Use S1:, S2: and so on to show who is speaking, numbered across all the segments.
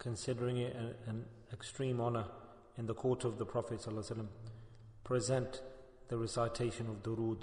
S1: considering it an extreme honor in the court of the Prophet ﷺ, present the recitation of durood.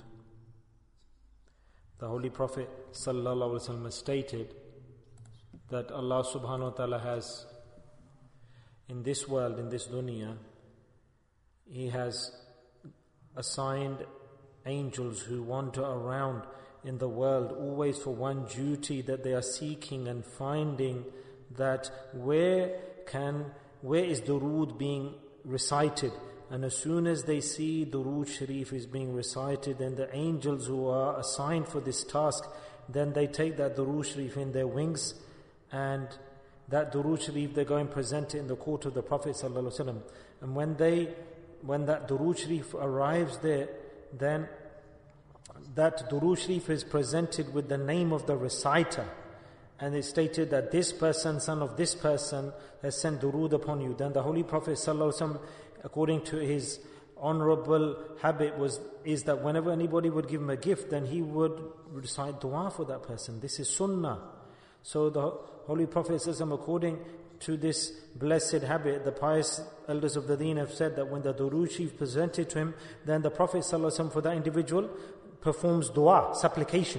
S1: The Holy Prophet ﷺ has stated that Allah subhanahu wa ta'ala has, in this world, in this dunya, He has assigned angels who wander around in the world always for one duty, that they are seeking and finding that where is durood being recited. And as soon as they see durood sharif is being recited, then the angels who are assigned for this task, then they take that durood sharif in their wings, and that durood sharif they go and present it in the court of the Prophet ﷺ. And when that durood sharif arrives there, then that durood sharif is presented with the name of the reciter, and it's stated that this person, son of this person, has sent durood upon you. Then the Holy Prophet ﷺ, according to his honorable habit, is that whenever anybody would give him a gift, then he would recite dua for that person. This is sunnah. So the Holy Prophet ﷺ, according to this blessed habit, the pious elders of the deen have said that when the durood sharif presented to him, then the Prophet ﷺ for that individual performs dua, supplication.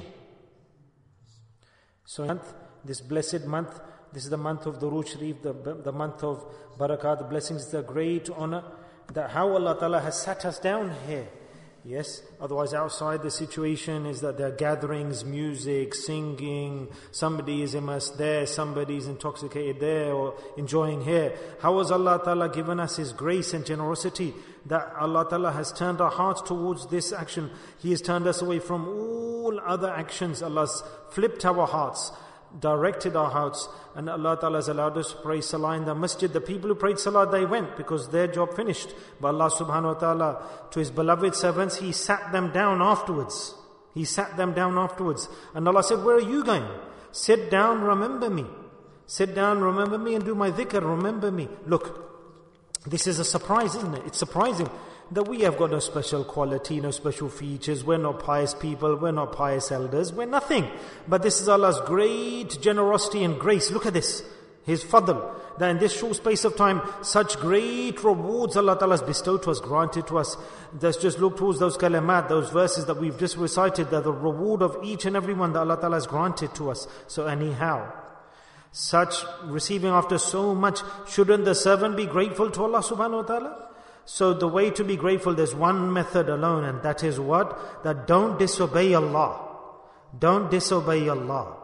S1: So this blessed month, this is the month of durood sharif, the month of barakah, the blessings, the great honor, that how Allah Ta'ala has sat us down here. Yes, otherwise outside the situation is that there are gatherings, music, singing, somebody is immersed there, somebody is intoxicated there or enjoying here. How has Allah Ta'ala given us His grace and generosity that Allah Ta'ala has turned our hearts towards this action. He has turned us away from all other actions. Allah's flipped our hearts, directed our hearts, and Allah Ta'ala has allowed us to pray salah in the masjid. The people who prayed salah, they went because their job finished. But Allah subhanahu wa ta'ala, to His beloved servants, He sat them down afterwards. He sat them down afterwards. And Allah said, where are you going? Sit down, remember me. Sit down, remember me, and do my dhikr, remember me. Look, this is a surprise, isn't it? It's surprising that we have got no special quality, no special features. We're not pious people, we're not pious elders, we're nothing. But this is Allah's great generosity and grace. Look at this, His fadl, that in this short space of time, such great rewards Allah Ta'ala has bestowed to us, granted to us. Let's just look towards those kalimat, those verses that we've just recited, that the reward of each and every one that Allah Ta'ala has granted to us. So anyhow, such receiving after so much, shouldn't the servant be grateful to Allah subhanahu wa ta'ala? So the way to be grateful, there's one method alone, and that is what? That don't disobey Allah. Don't disobey Allah.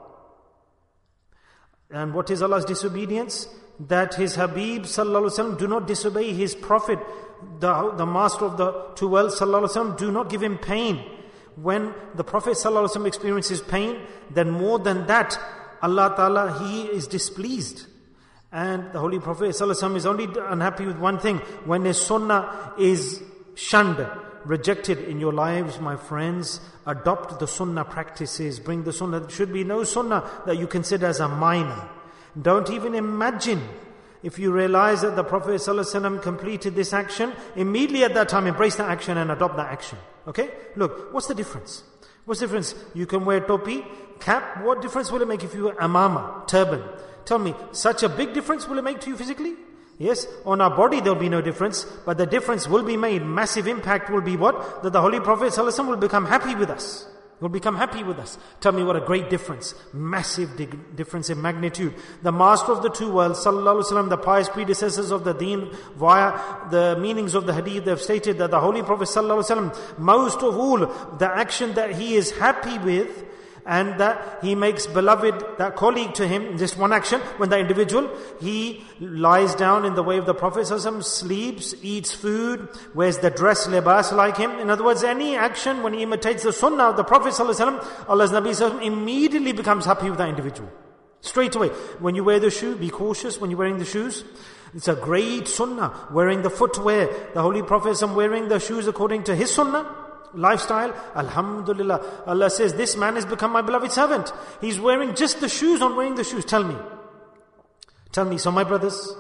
S1: And what is Allah's disobedience? That His Habib sallallahu alaihi wasallam do not disobey His Prophet, the Master of the two worlds sallallahu alaihi wasallam, do not give him pain. When the Prophet sallallahu alaihi wasallam experiences pain, then more than that, Allah Ta'ala, He is displeased. And the Holy Prophet ﷺ is only unhappy with one thing: when His sunnah is shunned, rejected in your lives, my friends. Adopt the sunnah practices, bring the sunnah. There should be no sunnah that you consider as a minor. Don't even imagine. If you realize that the Prophet ﷺ completed this action, immediately at that time embrace that action and adopt that action. Okay? Look, what's the difference? What's the difference? You can wear topi, cap. What difference will it make if you wear amama, turban? Tell me, such a big difference will it make to you physically? Yes, on our body there will be no difference, but the difference will be made. Massive impact will be what? That the Holy Prophet ﷺ will become happy with us. Will become happy with us. Tell me what a great difference. Massive difference in magnitude. The Master of the two worlds, sallallahu alaihi wasallam, the pious predecessors of the deen, via the meanings of the hadith, they have stated that the Holy Prophet sallallahu alaihi wasallam, most of all, the action that he is happy with, and that he makes beloved, that colleague to him, just one action, when the individual, he lies down in the way of the Prophet ﷺ, sleeps, eats food, wears the dress, libas like him. In other words, any action when he imitates the sunnah of the Prophet ﷺ, Allah's Nabi ﷺ immediately becomes happy with that individual. Straight away. When you wear the shoe, be cautious when you're wearing the shoes. It's a great sunnah. Wearing the footwear, the Holy Prophet ﷺ wearing the shoes according to his sunnah. Lifestyle, alhamdulillah. Allah says, this man has become my beloved servant. He's wearing just the shoes, not wearing the shoes. Tell me. So my brothers,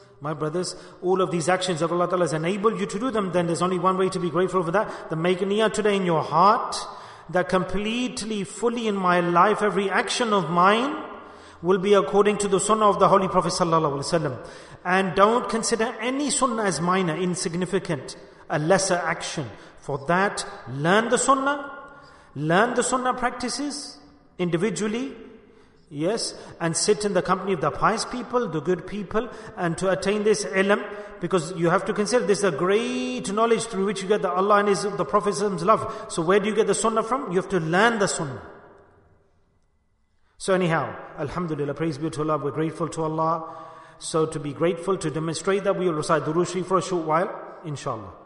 S1: all of these actions of Allah Ta'ala has enabled you to do them, then there's only one way to be grateful for that. The make niyyah today in your heart, that completely, fully in my life, every action of mine will be according to the sunnah of the Holy Prophet sallallahu alaihi wasallam. And don't consider any sunnah as minor, insignificant, a lesser action. For that, learn the sunnah practices individually, yes, and sit in the company of the pious people, the good people, and to attain this ilm, because you have to consider this is a great knowledge through which you get the Allah and the Prophet's love. So where do you get the sunnah from? You have to learn the sunnah. So anyhow, alhamdulillah, praise be to Allah, we're grateful to Allah. So to be grateful, to demonstrate that, we will recite Durood Sharif for a short while, inshallah.